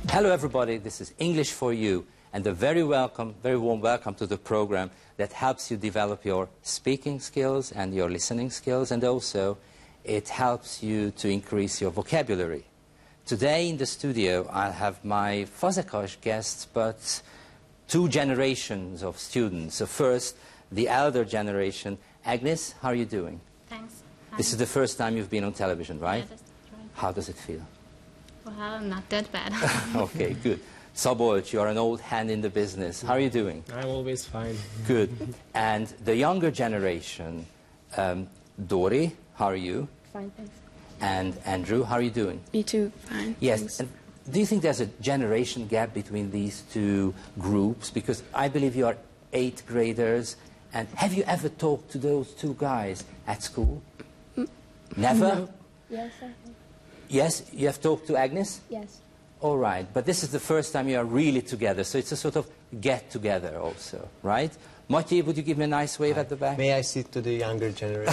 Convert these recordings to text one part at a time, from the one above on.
Hello everybody, this is English for You, and a very warm welcome to the program that helps you develop your speaking skills and your listening skills, and also it helps you to increase your vocabulary. Today in the studio I have my Fazekas guests, but two generations of students. So first, the elder generation. Agnes, how are you doing? Thanks. This is the first time you've been on television, right? Yeah, that's right. How does it feel? Well, not that bad. Okay, good. Szabolcs, you are an old hand in the business. How are you doing? I'm always fine. Good. And the younger generation, Dori, how are you? Fine, thanks. And Andrew, how are you doing? Me too, fine. Yes. Thanks. And do you think there's a generation gap between these two groups? Because I believe you are 8th graders. And have you ever talked to those two guys at school? Never? No. Yes, I have. Yes? You have talked to Agnes? Yes. All right. But this is the first time you are really together. So it's a sort of get-together also, right? Matyi, would you give me a nice wave at the back? May I sit to the younger generation?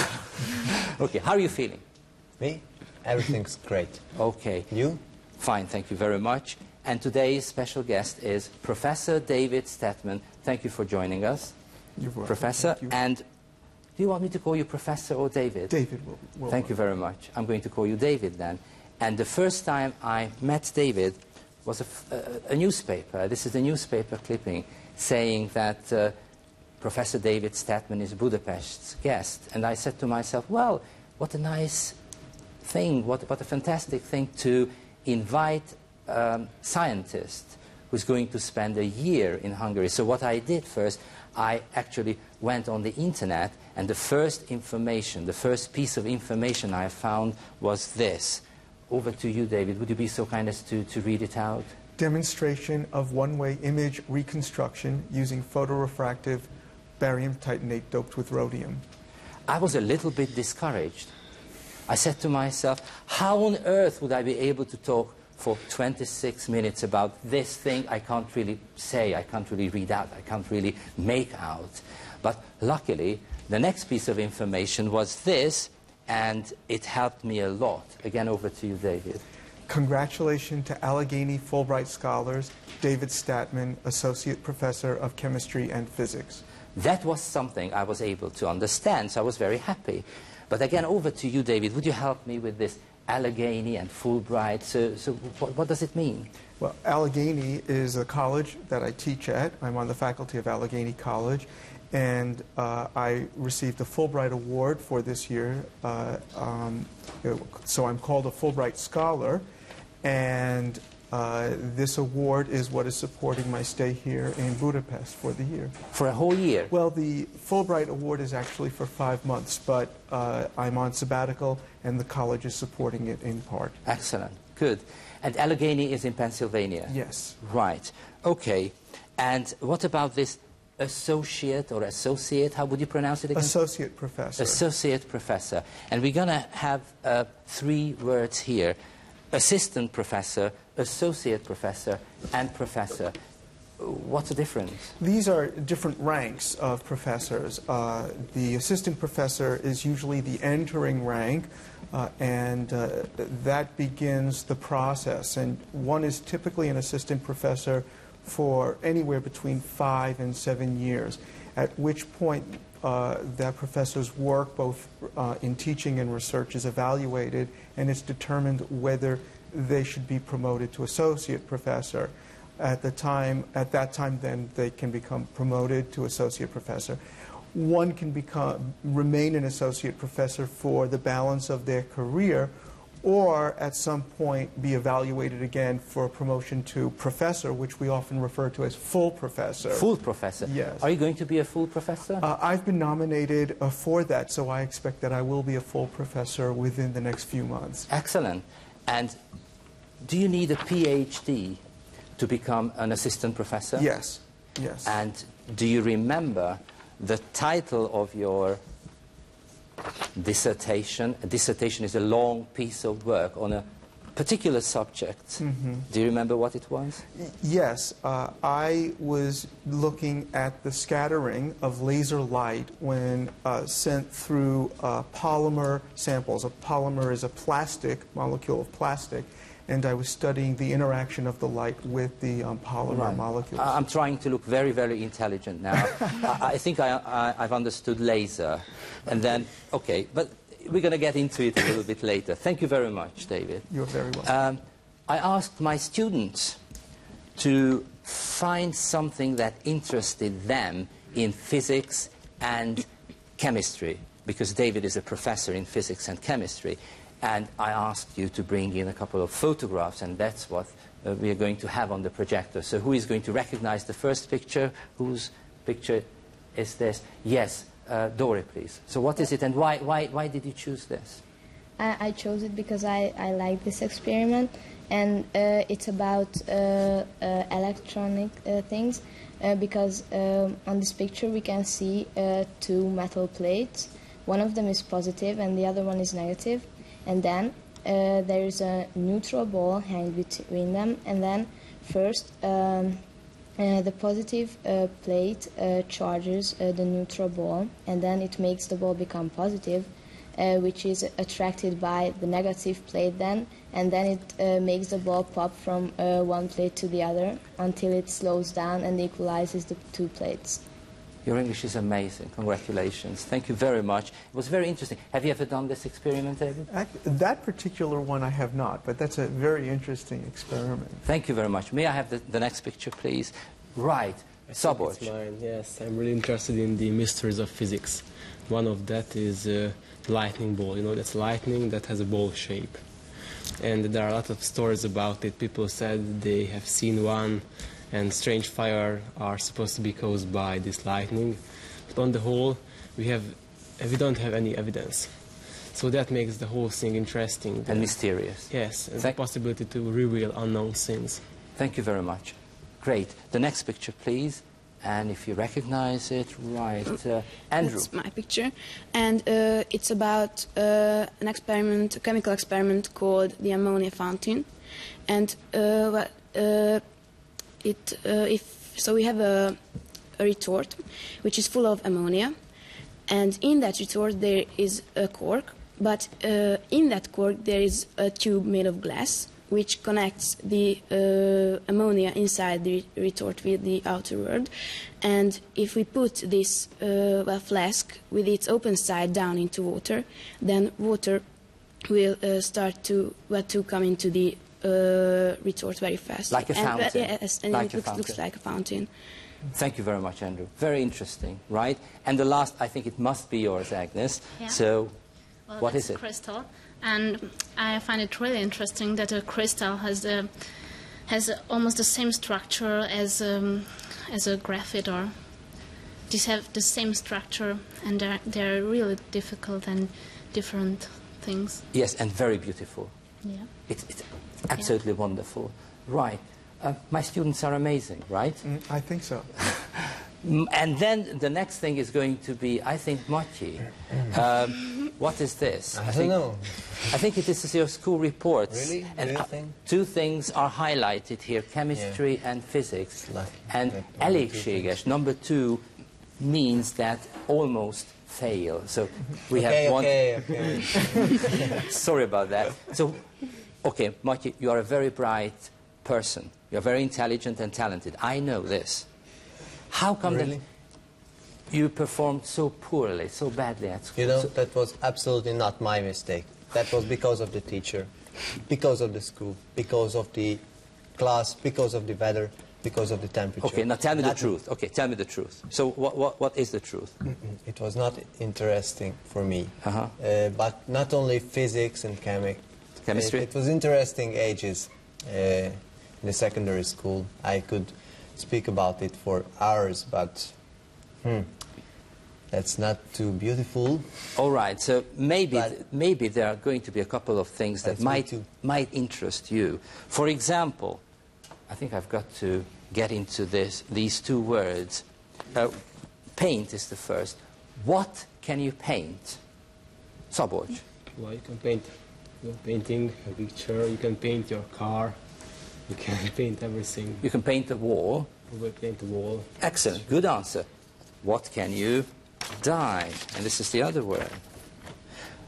Okay. How are you feeling? Me? Everything's great. Okay. You? Fine. Thank you very much. And today's special guest is Professor David Statman. Thank you for joining us. You're welcome. Professor. Thank you. And do you want me to call you Professor or David? David will Thank you very much. I'm going to call you David then. And the first time I met David was a newspaper. This is a newspaper clipping saying that Professor David Statman is Budapest's guest. And I said to myself, well, what a nice thing, what a fantastic thing to invite a scientist who's going to spend a year in Hungary. So what I did first, I actually went on the internet, and the first information, the first piece of information I found was this. Over to you, David. Would you be so kind as to read it out? Demonstration of one-way image reconstruction using photorefractive barium titanate doped with rhodium. I was a little bit discouraged. I said to myself, how on earth would I be able to talk for 26 minutes about this thing I can't really say, I can't really read out, I can't really make out. But luckily, the next piece of information was this, and it helped me a lot. Again, over to you, David. Congratulations to Allegheny Fulbright scholars, David Statman, Associate Professor of Chemistry and Physics. That was something I was able to understand, so I was very happy. But again, over to you, David. Would you help me with this Allegheny and Fulbright? So what does it mean? Well, Allegheny is a college that I teach at. I'm on the faculty of Allegheny College. And I received a Fulbright Award for this year. So I'm called a Fulbright Scholar. And this award is what is supporting my stay here in Budapest for the year. For a whole year? Well, the Fulbright Award is actually for 5 months, but I'm on sabbatical, and the college is supporting it in part. Excellent. Good. And Allegheny is in Pennsylvania? Yes. Right. Okay. And what about this associate or associate? How would you pronounce it again? Associate Professor. Associate Professor. And we're going to have 3 words here. Assistant Professor, Associate Professor, and Professor. What's the difference? These are different ranks of professors. The assistant professor is usually the entering rank, and that begins the process. And one is typically an assistant professor for anywhere between 5 and 7 years, at which point that professor's work, both in teaching and research, is evaluated, and it's determined whether they should be promoted to associate professor. At that time, then they can become promoted to associate professor. One can remain an associate professor for the balance of their career, or at some point be evaluated again for a promotion to professor, which we often refer to as full professor. Full professor? Yes. Are you going to be a full professor? I've been nominated for that, so I expect that I will be a full professor within the next few months. Excellent. And do you need a PhD to become an assistant professor? Yes, yes. And do you remember the title of your dissertation? A dissertation is a long piece of work on a particular subject. Mm-hmm. Do you remember what it was? Yes. I was looking at the scattering of laser light when sent through polymer samples. A polymer is a plastic, molecule of plastic, and I was studying the interaction of the light with the polymer molecules. I'm trying to look very, very intelligent now. I think I've understood laser. And then, okay, but we're going to get into it a little bit later. Thank you very much, David. You're very welcome. I asked my students to find something that interested them in physics and chemistry, because David is a professor in physics and chemistry. And I asked you to bring in a couple of photographs, and that's what we are going to have on the projector. So who is going to recognize the first picture? Whose picture is this? Yes, Dore, please. So what is it, and why did you choose this? I chose it because I like this experiment, and it's about electronic things, because on this picture we can see two metal plates. One of them is positive and the other one is negative. And then there is a neutral ball hanging between them. And then first the positive plate charges the neutral ball, and then it makes the ball become positive, which is attracted by the negative plate then, and then it makes the ball pop from one plate to the other until it slows down and equalizes the two plates. Your English is amazing. Congratulations. Thank you very much. It was very interesting. Have you ever done this experiment, David? That particular one I have not, but that's a very interesting experiment. Thank you very much. May I have the next picture, please? Right. Szabolcs. It's mine, yes. I'm really interested in the mysteries of physics. One of that is lightning ball. You know, that's lightning that has a ball shape. And there are a lot of stories about it. People said they have seen one, and strange fire are supposed to be caused by this lightning. But on the whole, we don't have any evidence. So that makes the whole thing interesting. And mysterious. Yes, and the possibility to reveal unknown things. Thank you very much. Great. The next picture, please. And if you recognize it, right. Andrew. That's my picture. And it's about an experiment, a chemical experiment called the ammonia fountain. And so we have a retort which is full of ammonia, and in that retort there is a cork, but in that cork there is a tube made of glass which connects the ammonia inside the retort with the outer world. And if we put this flask with its open side down into water, then water will start to come into the retort very fast. Like a fountain. Yes, and like it looks like a fountain. Thank you very much, Andrew. Very interesting, right? And the last, I think it must be yours, Agnes. Yeah. So, Well, what it's is it? Crystal, and I find it really interesting that a crystal has almost the same structure as a graphite, or these have the same structure, and they're really difficult and different things. Yes, and very beautiful. Yeah. It's absolutely wonderful. Right. My students are amazing, right? I think so. And then the next thing is going to be, I think, Maciej. What is this? I don't know. I think this is your school report. Really? And Do you think? two things are highlighted here, chemistry and physics. And elégséges, number 2, means that almost fail. So we have one... Okay. Sorry about that. So, okay, Maciej, you are a very bright person. You're very intelligent and talented. I know this. How come Really? that you performed so poorly, so badly at school? You know, that was absolutely not my mistake. That was because of the teacher, because of the school, because of the class, because of the weather, because of the temperature. Okay, now tell me the Nothing. truth. Okay, tell me the truth. So what is the truth? It was not interesting for me. Uh-huh. But not only physics and Chemistry? It was interesting ages in the secondary school. I could speak about it for hours, but that's not too beautiful. All right, so maybe, But- maybe there are going to be a couple of things that That's me too. might interest you. For example, I think I've got to get into these two words. Paint is the first. What can you paint? Szabolcs. Well, you can paint your painting, a picture, you can paint your car, you can paint everything. You can paint the wall. You will paint the wall. Excellent, good answer. What can you dye? And this is the other word.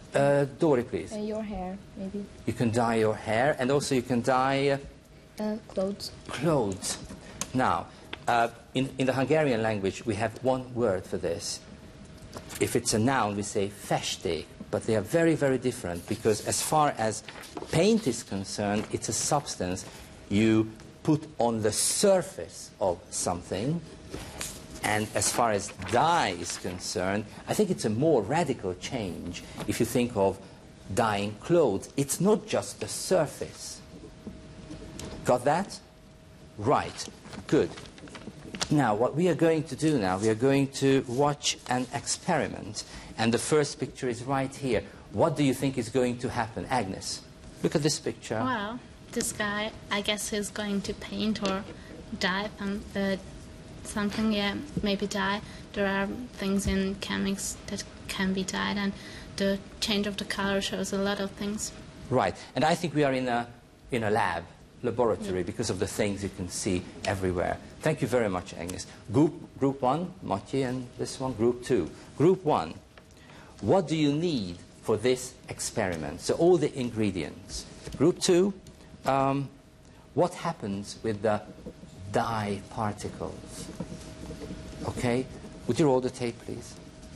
Dory, please. Your hair, maybe. You can dye your hair, and also you can dye Clothes. clothes. Now, in the Hungarian language, we have one word for this. If it's a noun, we say festék, but they are very, very different, because as far as paint is concerned, it's a substance you put on the surface of something. And as far as dye is concerned, I think it's a more radical change. If you think of dyeing clothes, it's not just the surface. Got that? Right. Good. Now, what we are going to do now, we are going to watch an experiment. And the first picture is right here. What do you think is going to happen? Agnes, look at this picture. Well, this guy, I guess he's going to paint or dye something, yeah, maybe dye. There are things in chemics that can be dyed, and the change of the color shows a lot of things. Right. And I think we are in a laboratory, because of the things you can see everywhere. Thank you very much, Agnes. Group 1, Matyi, and this one, Group 2. Group 1, what do you need for this experiment? So all the ingredients. Group 2, what happens with the dye particles? Okay, would you roll the tape, please?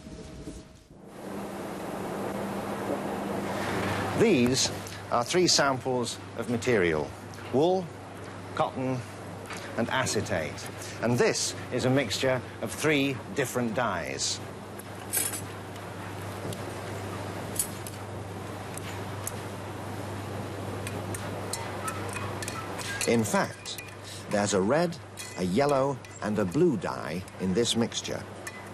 These are 3 samples of material: wool, cotton, and acetate. And this is a mixture of 3 different dyes. In fact, there's a red, a yellow, and a blue dye in this mixture.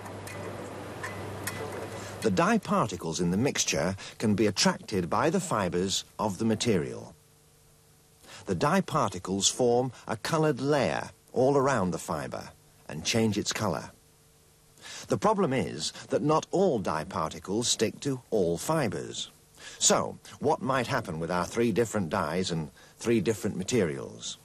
The dye particles in the mixture can be attracted by the fibers of the material. The dye particles form a coloured layer all around the fibre and change its colour. The problem is that not all dye particles stick to all fibres. So, what might happen with our 3 different dyes and 3 different materials?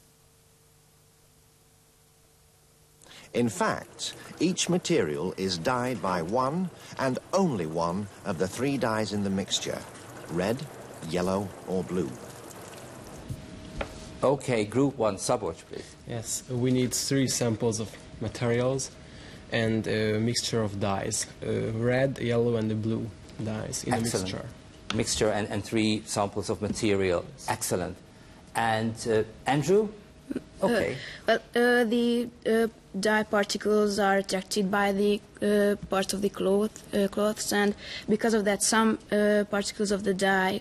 In fact, each material is dyed by one and only one of the 3 dyes in the mixture: red, yellow, or blue. Okay, Group 1, Szabolcs, please. Yes, we need 3 samples of materials and a mixture of dyes, red, yellow, and the blue dyes in Excellent. the mixture. Mixture and 3 samples of material. Excellent. And Andrew? Okay. The dye particles are attracted by the parts of the clothes, and because of that, some particles of the dye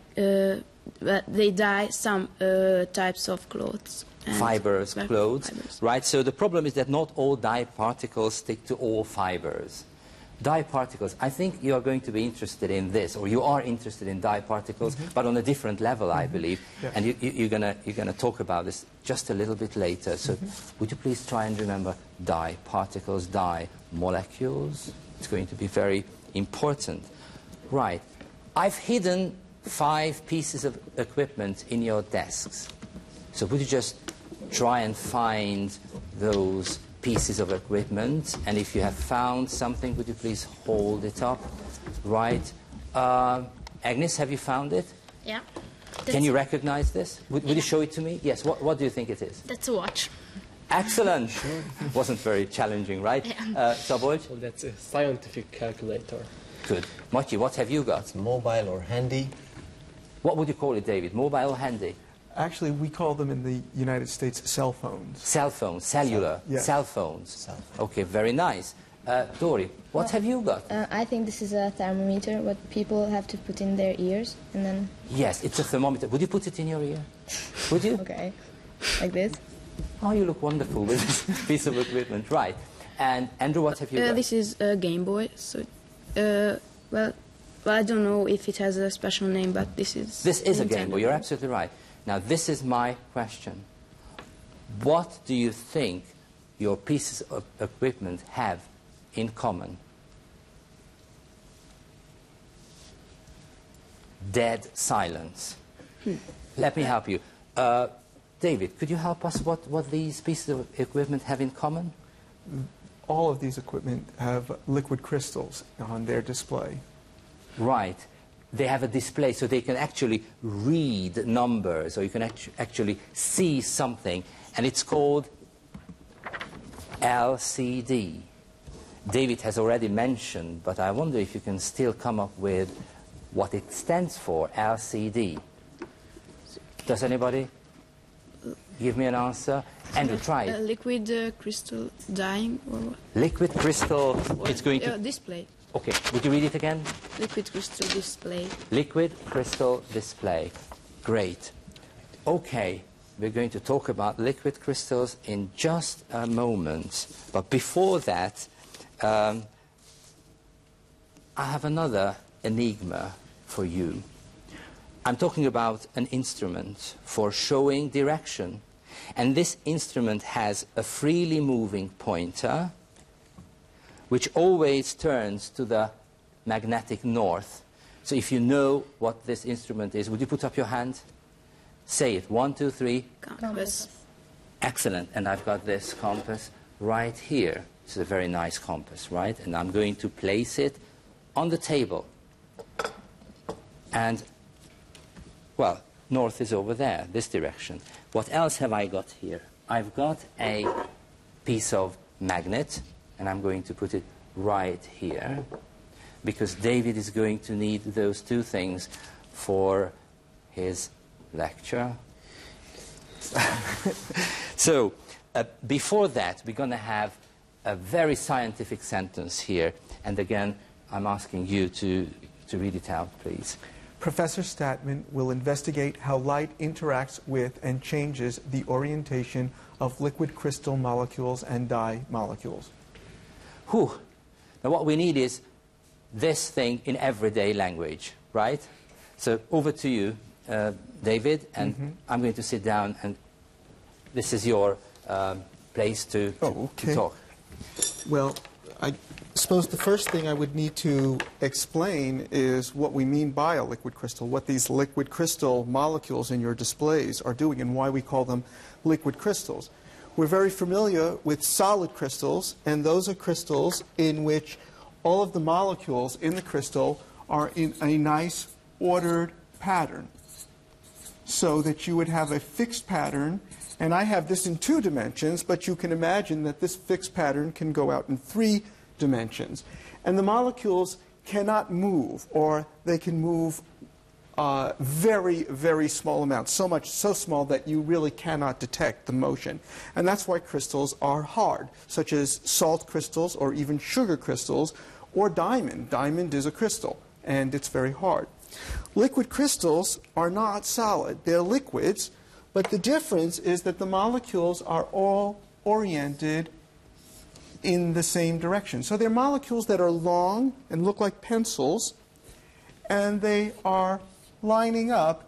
they dye some types of clothes. Fibers, clothes. Fibers. Right, so the problem is that not all dye particles stick to all fibers. Dye particles, I think you are going to be interested in this, or you are interested in dye particles, but on a different level, I believe. Yes. And you're gonna talk about this just a little bit later. So would you please try and remember dye particles, dye molecules? It's going to be very important. Right. I've hidden 5 pieces of equipment in your desks. So would you just try and find those pieces of equipment, and if you have found something, would you please hold it up? Right. Agnes, have you found it? Yeah. Can you recognize this? Would you show it to me? Yes. What do you think it is? That's a watch. Excellent. Wasn't very challenging, right? Yeah. Szabolcs? So that's a scientific calculator. Good. Matyi, what have you got? It's mobile or handy. What would you call it, David? Mobile or handy? Actually, we call them in the United States cell phones. Cell phones, cellular, Yes. cell phones. Cell phone. Okay, very nice. Dory, what have you got? I think this is a thermometer, what people have to put in their ears, and then, Yes, it's a thermometer. Would you put it in your ear? Would you? okay, like this. Oh, you look wonderful with this piece of equipment. Right. And Andrew, what have you got? This is a Game Boy. So, well, I don't know if it has a special name, but this is. This is a Game Nintendo. Boy. You're absolutely right. Now, this is my question. What do you think your pieces of equipment have in common? Dead silence. Let me help you. David, could you help us what these pieces of equipment have in common? All of these equipment have liquid crystals on their display. Right. they have a display so they can actually read numbers, or you can actually see something, and it's called LCD. David has already mentioned, but I wonder if you can still come up with what it stands for, LCD. Does anybody give me an answer? Andrew, try it. Liquid crystal dyeing or what? Liquid crystal, it's going to... display. Okay, would you read it again? Liquid crystal display. Liquid crystal display. Great. Okay, we're going to talk about liquid crystals in just a moment. But before that, I have another enigma for you. I'm talking about an instrument for showing direction. And this instrument has a freely moving pointer, which always turns to the magnetic north. So if you know what this instrument is, would you put up your hand? Say it. 1, 2, 3. Compass. Excellent. And I've got this compass right here. It's a very nice compass, right? And I'm going to place it on the table. And, well, north is over there, this direction. What else have I got here? I've got a piece of magnet, and I'm going to put it right here, because David is going to need those two things for his lecture. So, before that, we're going to have a very scientific sentence here. And again, I'm asking you to read it out, please. Professor Statman will investigate how light interacts with and changes the orientation of liquid crystal molecules and dye molecules. Whew. Now what we need is this thing in everyday language, right? So over to you, David, and I'm going to sit down, and this is your place to talk. Well, I suppose the first thing I would need to explain is what we mean by a liquid crystal, what these liquid crystal molecules in your displays are doing, and why we call them liquid crystals. We're very familiar with solid crystals, and those are crystals in which all of the molecules in the crystal are in a nice ordered pattern, so that you would have a fixed pattern. And I have this in 2 dimensions, but you can imagine that this fixed pattern can go out in 3 dimensions. And the molecules cannot move, or they can move very, very small amounts, so small that you really cannot detect the motion. And that's why crystals are hard, such as salt crystals or even sugar crystals or diamond. Diamond is a crystal, and it's very hard. Liquid crystals are not solid. They're liquids, but the difference is that the molecules are all oriented in the same direction. So they're molecules that are long and look like pencils, and they are lining up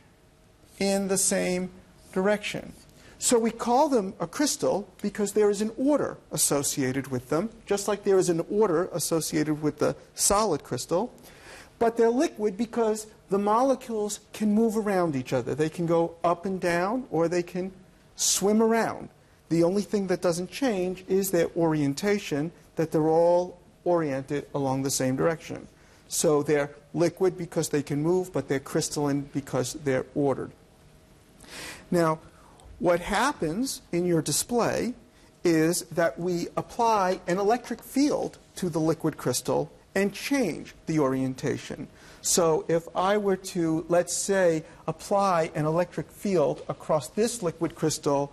in the same direction. So we call them a crystal because there is an order associated with them, just like there is an order associated with the solid crystal. But they're liquid because the molecules can move around each other. They can go up and down, or they can swim around. The only thing that doesn't change is their orientation, that they're all oriented along the same direction. So they're liquid because they can move, but they're crystalline because they're ordered. Now, what happens in your display is that we apply an electric field to the liquid crystal and change the orientation. So if I were to, let's say, apply an electric field across this liquid crystal,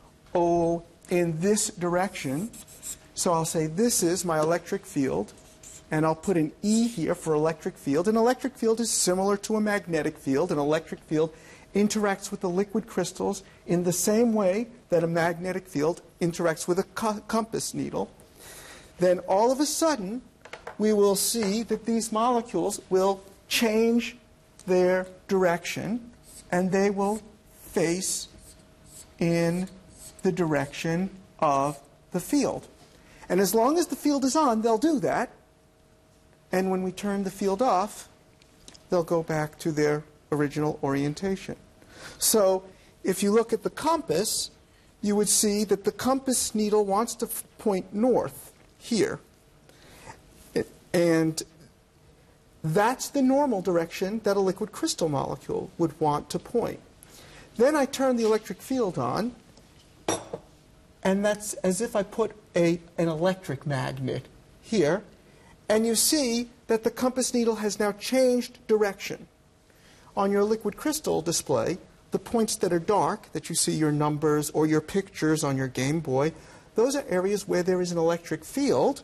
in this direction, so I'll say this is my electric field, and I'll put an E here for electric field. An electric field is similar to a magnetic field. An electric field interacts with the liquid crystals in the same way that a magnetic field interacts with a compass needle. Then all of a sudden, we will see that these molecules will change their direction, and they will face in the direction of the field. And as long as the field is on, they'll do that. And when we turn the field off, they'll go back to their original orientation. So if you look at the compass, you would see that the compass needle wants to point north here. And That's the normal direction that a liquid crystal molecule would want to point. Then I turn the electric field on, and that's as if I put an electric magnet here, and you see that the compass needle has now changed direction. On your liquid crystal display, the points that are dark, that you see your numbers or your pictures on your Game Boy, those are areas where there is an electric field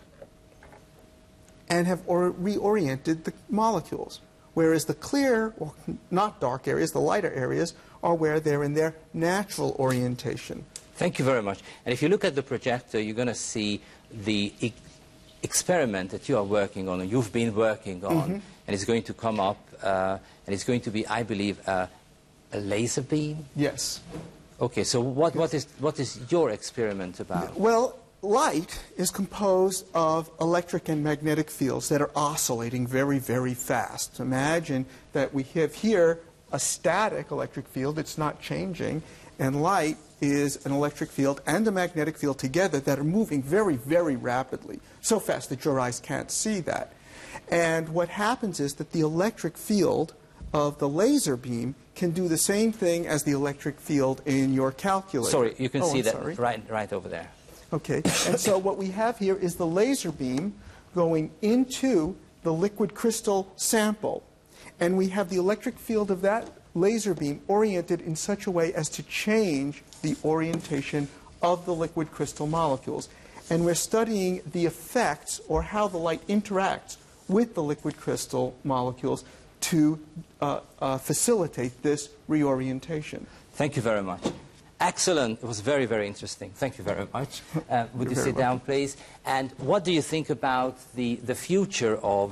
and have reoriented the molecules. Whereas the clear, or not dark areas, the lighter areas, are where they're in their natural orientation. Thank you very much. And if you look at the projector, you're going to see the experiment that you are working on, or you've been working on, and it's going to come up, and it's going to be, I believe, a laser beam? Yes. Okay, so what is your experiment about? Well, light is composed of electric and magnetic fields that are oscillating very, very fast. Imagine that we have here a static electric field, it's not changing, and light is an electric field and a magnetic field together that are moving very, very rapidly, so fast that your eyes can't see that. And what happens is that the electric field of the laser beam can do the same thing as the electric field in your calculator. Sorry, you can see I'm that sorry. right over there. Okay, and so what we have here is the laser beam going into the liquid crystal sample. And we have the electric field of that laser beam oriented in such a way as to change the orientation of the liquid crystal molecules. And we're studying the effects, or how the light interacts with the liquid crystal molecules to facilitate this reorientation. Thank you very much. Excellent. It was very, very interesting. Thank you very much. Would you sit down, please? And what do you think about the future of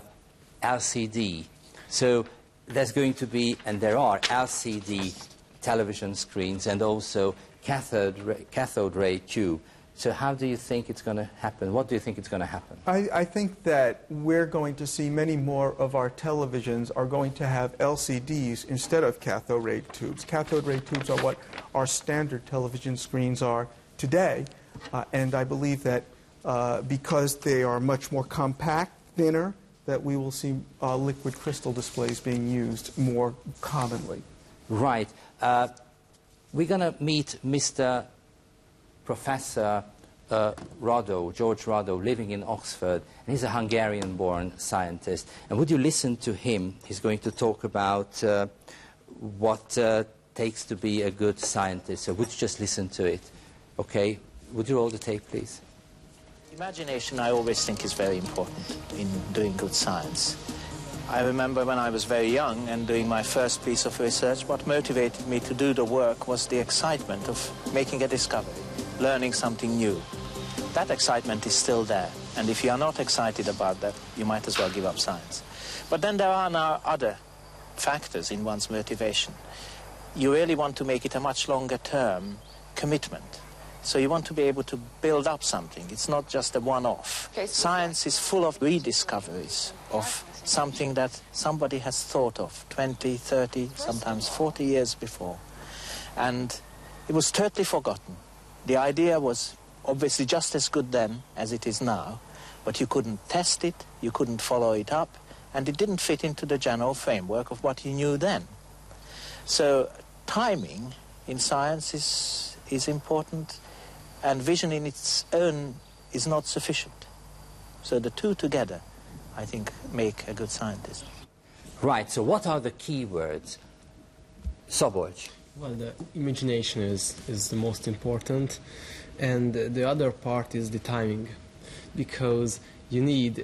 LCD? So there's going to be, and there are, LCD television screens and also cathode ray tube. So how do you think it's going to happen? What do you think is going to happen? I think that we're going to see many more of our televisions are going to have LCDs instead of cathode ray tubes. Cathode ray tubes are what our standard television screens are today. And I believe that because they are much more compact, thinner, that we will see liquid crystal displays being used more commonly. Right. We're going to meet Mr. Professor Rado, George Rado, living in Oxford, and he's a Hungarian-born scientist. And would you listen to him? He's going to talk about what takes to be a good scientist. So would you just listen to it? Okay. Would you roll the tape, please? Imagination, I always think, is very important in doing good science. I remember when I was very young and doing my first piece of research, what motivated me to do the work was the excitement of making a discovery, learning something new. That excitement is still there, and if you are not excited about that, you might as well give up science. But then there are now other factors in one's motivation. You really want to make it a much longer-term commitment. So you want to be able to build up something. It's not just a one-off. Okay, science is full of rediscoveries of something that somebody has thought of 20, 30, sometimes 40 years before. And it was totally forgotten. The idea was obviously just as good then as it is now, but you couldn't test it, you couldn't follow it up, and it didn't fit into the general framework of what you knew then. So timing in science is important, and vision in its own is not sufficient. So the two together, I think, make a good scientist. Right, so what are the key words? Szabolcs. Well, the imagination is the most important, and the other part is the timing, because you need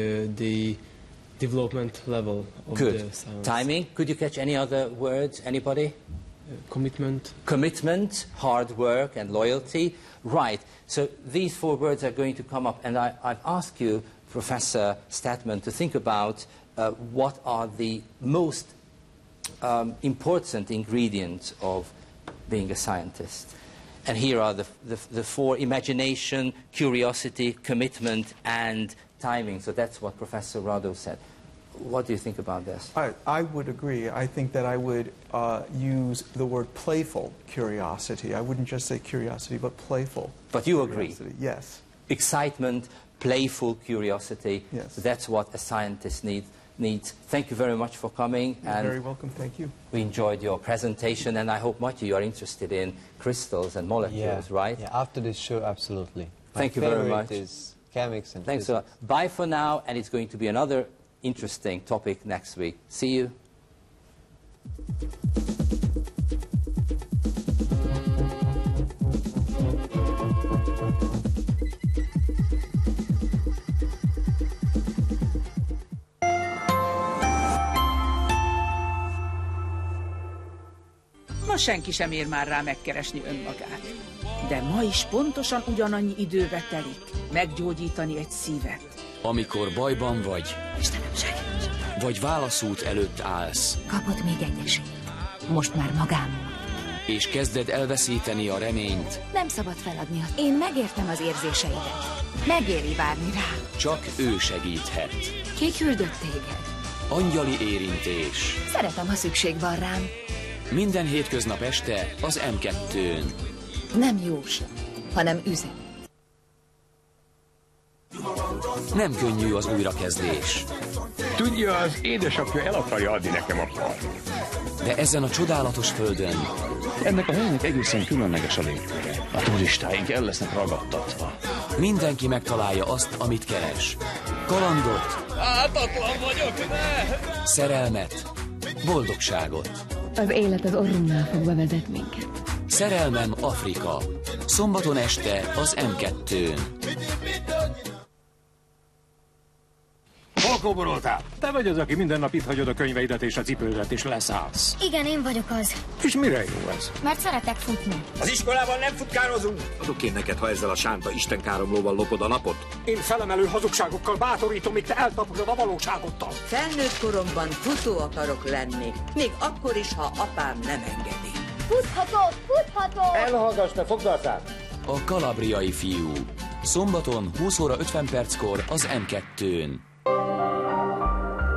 the development level of the science. Timing. Could you catch any other words? Anybody? Commitment. Commitment, hard work, and loyalty. Right. So these four words are going to come up, and I've asked you, Professor Statman, to think about what are the most important ingredients of being a scientist. And here are the four: imagination, curiosity, commitment, and timing. So that's what Professor Rado said. What do you think about this? I would agree. I think that I would use the word playful curiosity. I wouldn't just say curiosity, but playful. But you curiosity. agree? Yes. excitement, playful curiosity. Yes. That's what a scientist needs. Thank you very much for coming. You're very welcome. Thank you. We enjoyed your presentation, and I hope, Matthew, you are interested in crystals and molecules, right? Yeah, after this show, absolutely. Thank you very much. Is chemics and Thanks physics. a lot. Bye for now, and it's going to be another interesting topic next week. See you. Ma senki sem ér már rá megkeresni önmagát. De ma is pontosan ugyanannyi időbe telik meggyógyítani egy szívet. Amikor bajban vagy, Istenem, segíts! vagy válaszút előtt állsz, Kapott még egy esélyt. Most már magám. és kezded elveszíteni a reményt, Nem szabad feladni. Én megértem az érzéseidet. Megéri várni rá. csak ő segíthet. Ki küldött téged? Angyali érintés. Szeretem, ha szükség van rám. Minden hétköznap este az M2-n. Nem jós, hanem üzen. Nem könnyű az újrakezdés. Tudja, az édesapja el akarja adni nekem a kart. De ezen a csodálatos földön Ennek a helynek egészen különleges a légköre. A turistáink el lesznek ragadtatva. mindenki megtalálja azt, amit keres. Kalandot, Ártatlan vagyok, ne! szerelmet, boldogságot. Az élet az orrunknál fogva vezet minket. Szerelmem Afrika. Szombaton este az M2-n. Hol kóboroltál? Te vagy az, aki minden nap itt hagyod a könyveidet és a cipődet, és leszállsz. Igen, én vagyok az. És mire jó ez? Mert szeretek futni. Az iskolában nem futkározunk! Adok én neked, ha ezzel a sánta istenkáromlóval lopod a napot? Én felemelő hazugságokkal bátorítom, míg te eltaposod a valóságoddal. Felnőtt koromban futó akarok lenni, még akkor is, ha apám nem engedi. Futhatok! Futhatok! Elhallgass, ne foglaltál! A kalabriai fiú. Szombaton 20 óra 50 perckor az M2-n.